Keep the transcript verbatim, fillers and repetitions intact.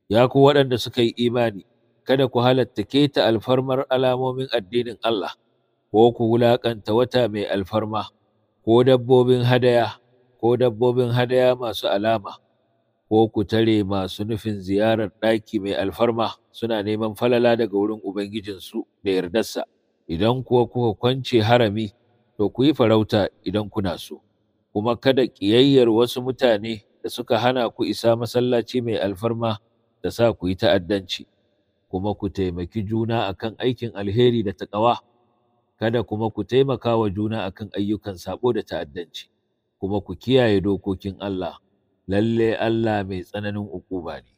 Ya ku waɗanda suka yi imani, kada ku halatta keta alfarmar alamomin addinin Allah, ko ku wulaƙanta wata mai alfarma, ko dabbobin hadaya, ko dabbobin hadaya masu alama, ko ku tare masu nufin ziyarar ɗaki mai alfarma suna neman falala daga wurin Ubangijinsu da yardarsa. Idan kuwa kuka kwance harami, to ku yi farauta idan kuna so, kuma kada ƙiyayyar wasu mutane da suka hana ku isa masallaci mai alfarma ta sa ku yi ta'addanci, kuma ku taimaki juna akan aikin alheri da taƙawa, kada kuma ku taimaka wa juna akan ayyukan saɓo da ta'addanci, kuma ku kiyaye dokokin Allah, lalle Allah mai tsananin uquba ne.